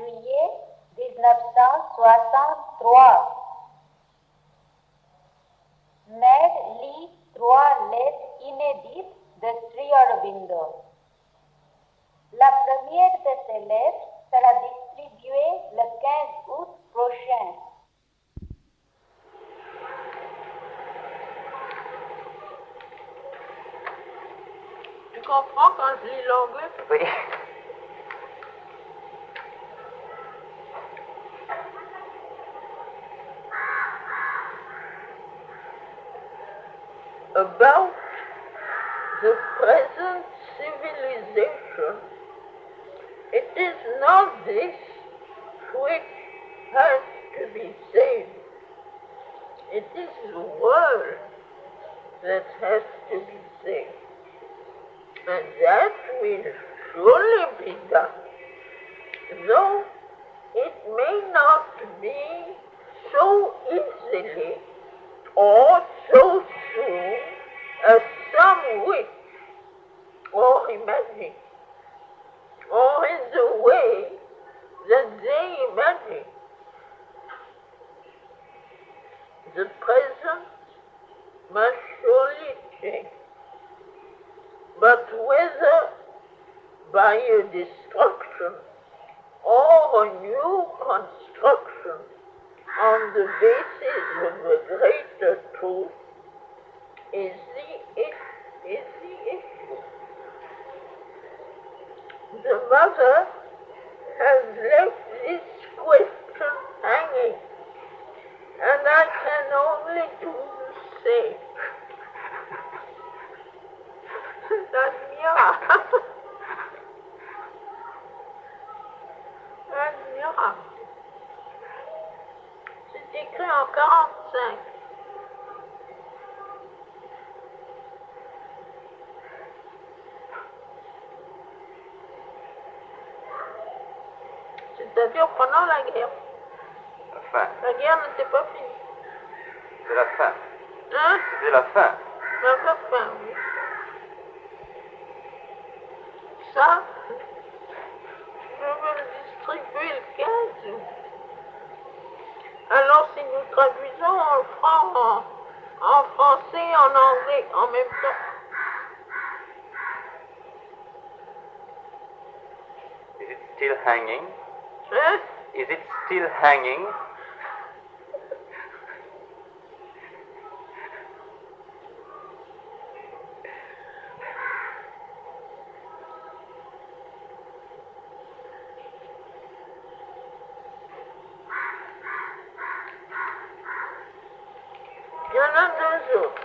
juillet 1963. Mère lit 3 lettres inédites de Sri Aurobindo. La première de ces lettres sera distribuée le 15 août prochain. Tu comprends quand je lis l'anglais? Oui. About the present civilization, it is not this which has to be saved. It is the world that has to be saved. And that will surely be done, though it may not be so easily or so soon as some wish or imagine, or in the way that they imagine. The present must surely change. But whether by a destruction or a new construction on the basis of a greater truth is the issue. The mother has left this question hanging, and I can only do the same. Admirable. C'est écrit en 45. C'est-à-dire pendant la guerre. La fin. La guerre n'était pas finie. C'est la fin. Hein? C'est la fin. La fin, oui. Ça, je veux le distribuer le 15 août. Alors si nous traduisons, on le fera en français et en anglais en même temps. Is it still hanging? Hein? Is it still hanging? Il y en a 2 autres.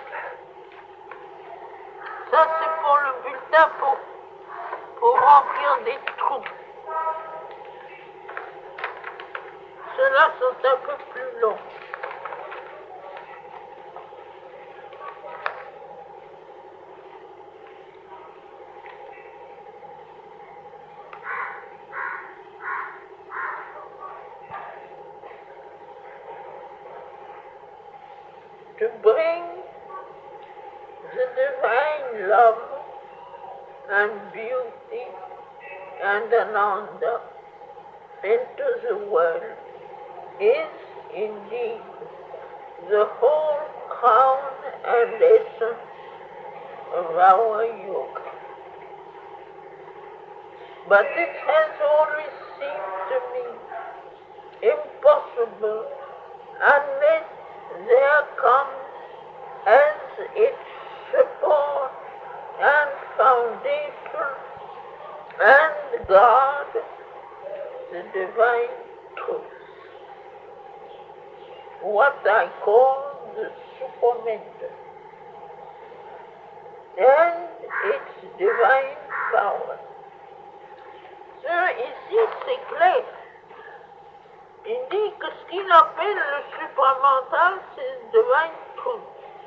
Ça, c'est pour le bulletin pour remplir des trous. Ceux-là sont un peu plus longs. To bring the divine love and beauty and ananda into the world is indeed the whole crown and essence of our yoga. But it has always seemed to me impossible unless there comes as its support and foundation and God the divine truth, what I call the supermental, and its divine power. Ici, c'est clair. Il dit que ce qu'il appelle le supramental, c'est le divine truth.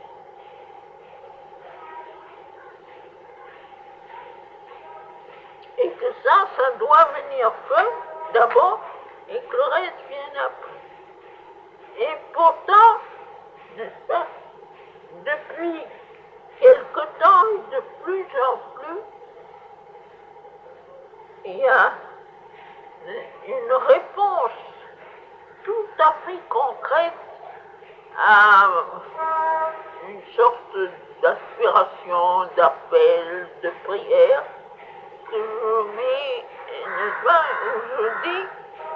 Et que ça doit venir fait d'abord et que le reste vient après. Et pourtant, n'est-ce pas, depuis quelque temps et de plus en plus, il y a une réponse à une sorte d'aspiration, d'appel, de prière que je mets, n'est-ce pas, où je dis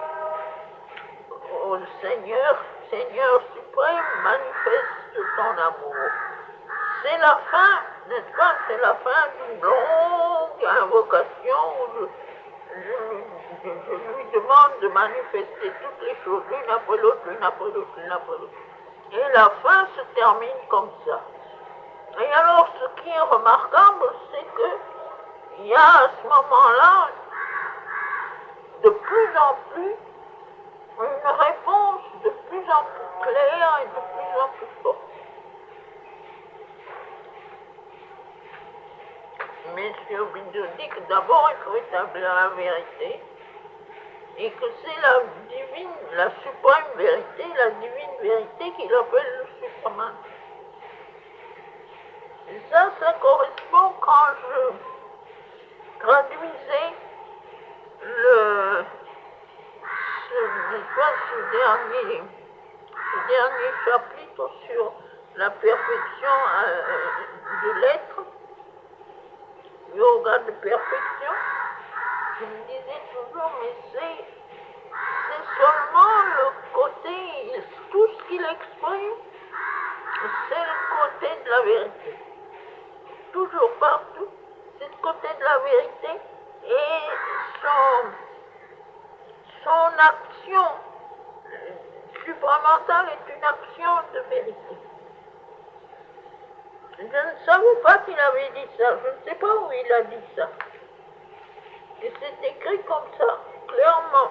au Seigneur, Seigneur suprême, manifeste ton amour. C'est la fin, n'est-ce pas, c'est la fin d'une longue invocation où je lui demande de manifester toutes les choses, l'une après l'autre, l'une après l'autre, l'une après l'autre. Et la fin se termine comme ça. Et alors, ce qui est remarquable, c'est qu'il y a à ce moment-là, de plus en plus, une réponse de plus en plus claire et de plus en plus forte. Monsieur Bidou dit que d'abord il faut établir la vérité et que c'est la divine, la suprême vérité, la divine vérité qu'il appelle le suprême. Et ça correspond quand je traduisais ce dernier chapitre sur la perfection de l'être, yoga de perfection, je me disais toujours, mais c'est seulement le côté, tout ce qu'il exprime, c'est le côté de la vérité. Toujours partout, c'est le côté de la vérité et son action supramentale est une action de vérité. Je ne savais pas qu'il avait dit ça, je ne sais pas où il a dit ça. Et c'est écrit comme ça, clairement.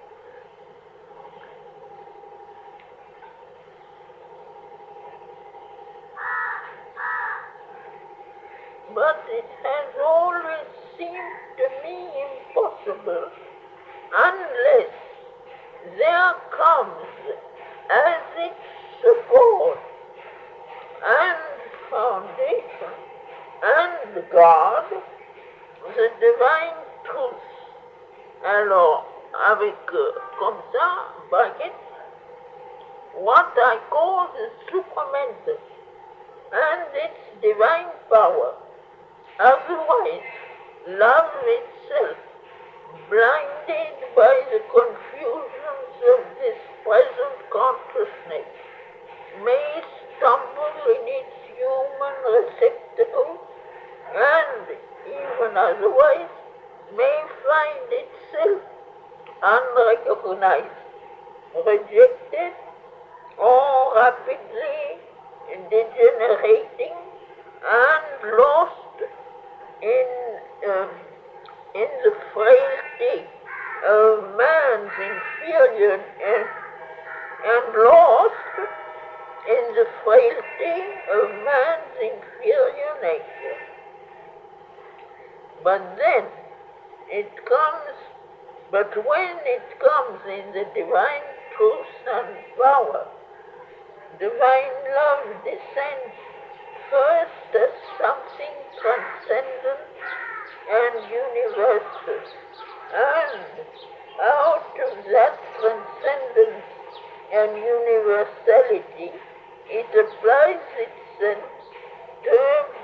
But it has always seemed to me impossible unless there comes as its support and foundation and God, the divine truth. Alors, avec comme ça, bracket, what I call the supramental and its divine power. Otherwise, love itself, blinded by the confusions of this present consciousness, may stumble in its human receptacle and, even otherwise, may find itself unrecognized, rejected, or rapidly degenerating and lost in the frailty of man's inferior and lost in the frailty of man's inferior nature. But then when it comes in the divine truth and power, divine love descends first as something transcendent and universal, and out of that transcendence and universality, it applies itself to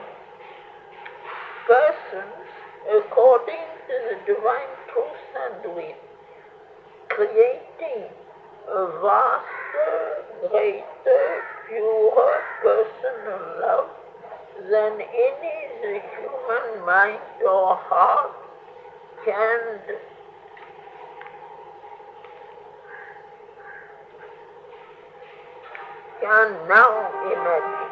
persons according to the divine truth and will, creating a vaster, greater, purer personal love than any the human mind or heart can now imagine.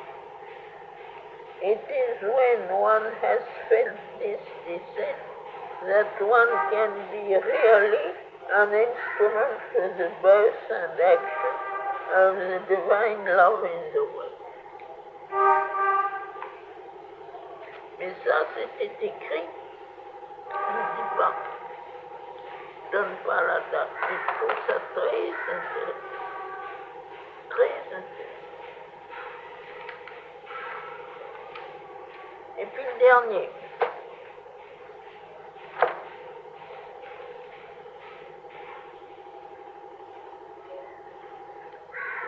It is when one has felt this descent that one can be really an instrument for the birth and action of the divine love in the world. Mais ça, c'était écrit. Je ne dis pas. Je ne donne pas la date. Je trouve ça très intéressant. Très intéressant. Et puis le dernier.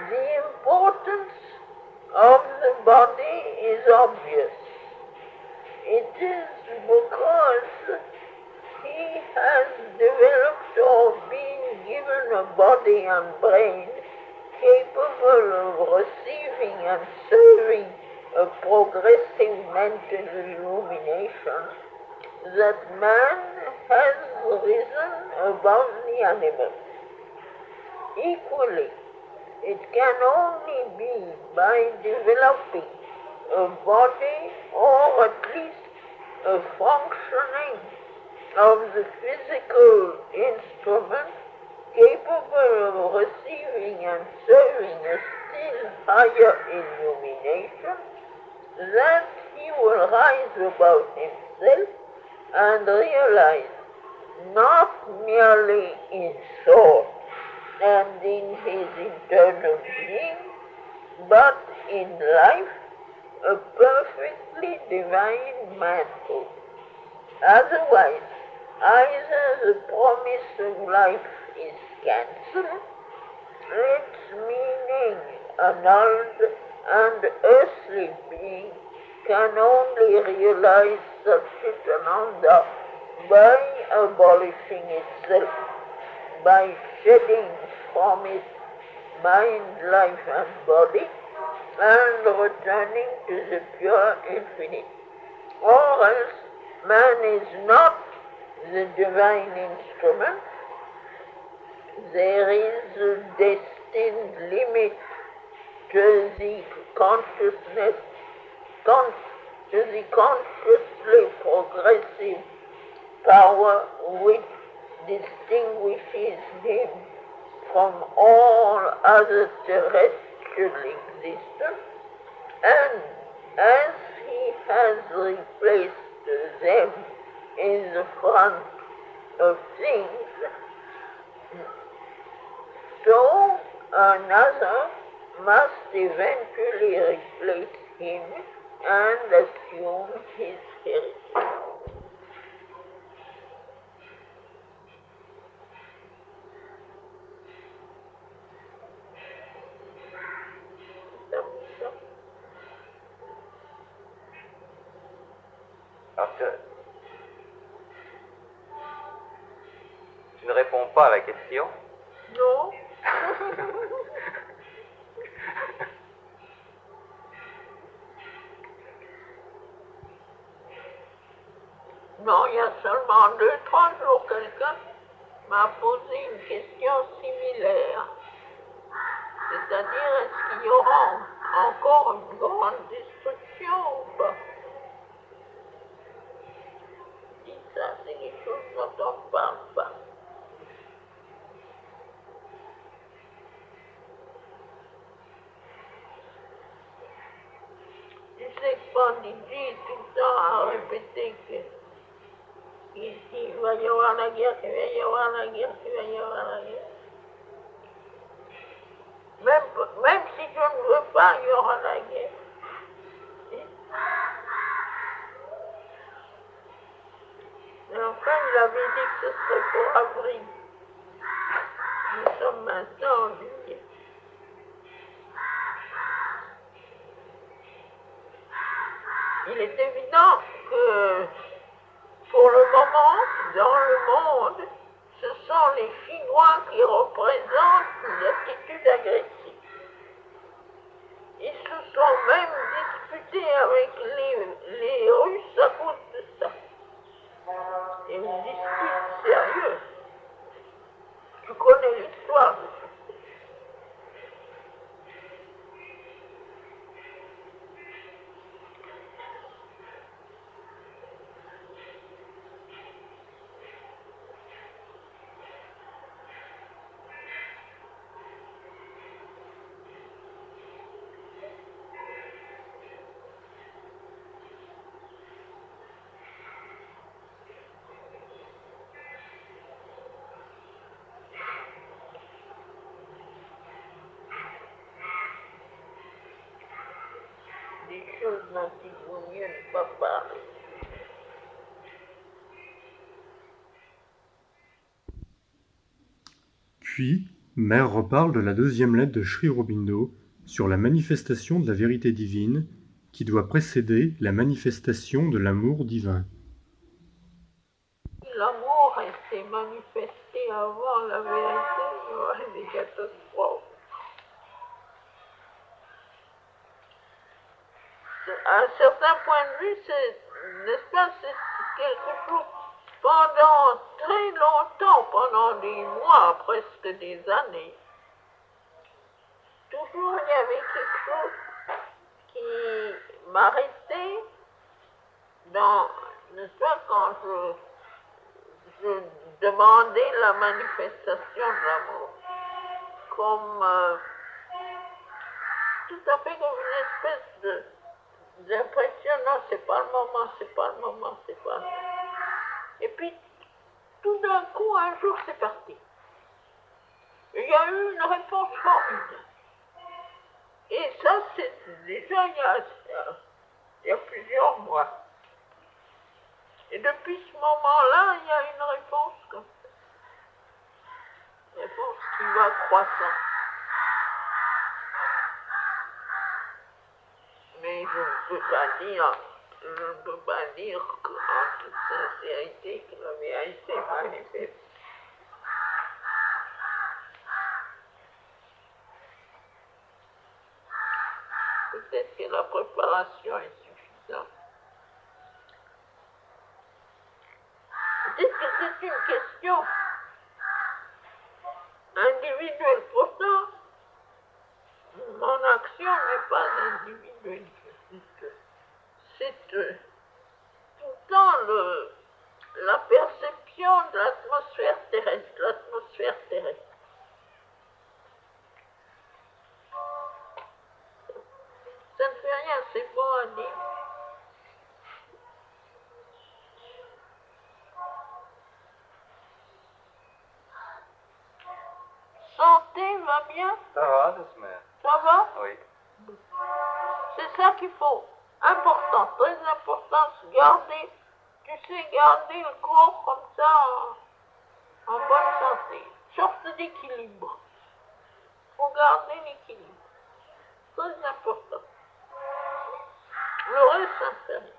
The importance of the body is obvious. It is because he has developed or been given a body and brain capable of receiving and serving a progressive mental illumination that man has risen above the animal. Equally, it can only be by developing a body or at least a functioning of the physical instrument capable of receiving and serving a still higher illumination that he will rise above himself and realize not merely in thought and in his internal being, but in life, a perfectly divine manhood. Otherwise, either the promise of life is cancelled, its meaning annulled, and earthly being can only realize Satchitananda by abolishing itself, by shedding from it mind, life, and body, and returning to the pure infinite. Or else, man is not the divine instrument. There is a destined limit to the consciousness, to the consciously progressive power which distinguishes him from all other terrestrial existence, and as he has replaced them in the front of things, so another must eventually replace him and assume his heritage. Alors, tu ne réponds pas à la question. Non. Non, il y a seulement 2-3 jours, quelqu'un m'a posé une question similaire. C'est-à-dire, est-ce qu'il y aura encore une grande destruction ou pas? Si ça, c'est quelque chose dont on ne parle pas. Tu sais que Panditji tout le temps a répété qu'il va y avoir la guerre, qu'il va y avoir la guerre, qu'il va y avoir la guerre. Même si je ne veux pas, il y aura la guerre. Mais enfin, il avait dit que ce serait pour avril. Nous sommes maintenant en juillet. Il est évident que, pour le moment, dans le monde, ce sont les Chinois qui représentent une attitude agressive. Ils se sont même disputés avec les Russes à cause de ça. Et une dispute sérieuse. Tu connais l'histoire de ça. Des choses dont il vaut mieux ne pas parler. Puis, Mère reparle de la deuxième lettre de Sri Aurobindo sur la manifestation de la vérité divine qui doit précéder la manifestation de l'amour divin. Si l'amour était manifesté avant la vérité, il y aurait des catastrophes. À un certain point de vue, n'est-ce pas, c'est quelque chose. Pendant très longtemps, pendant des mois, presque des années, toujours il y avait quelque chose qui m'arrêtait dans, n'est-ce pas, quand je demandais la manifestation de l'amour, comme tout à fait comme une espèce d'impression, non, c'est pas le moment, c'est pas le moment, c'est pas le moment. Et puis, tout d'un coup, un jour, c'est parti. Et il y a eu une réponse formidable. Et ça, c'est déjà il y a plusieurs mois. Et depuis ce moment-là, il y a une réponse comme ça. Une réponse qui va croissant. Mais je ne peux pas dire en toute sincérité que la vérité manifeste. Peut-être que la préparation est suffisante. Peut-être que c'est une question individuelle. Pourtant, mon action n'est pas individuelle. C'est pourtant la perception de l'atmosphère terrestre. Ça ne fait rien, c'est bon à dire. Santé va bien? Ça va, doucement. Ça va? Oui. C'est ça qu'il faut. Important, très important, garder, tu sais, garder le corps comme ça en bonne santé. Sorte d'équilibre. Il faut garder l'équilibre. Très important. Le reste, ça fait rien.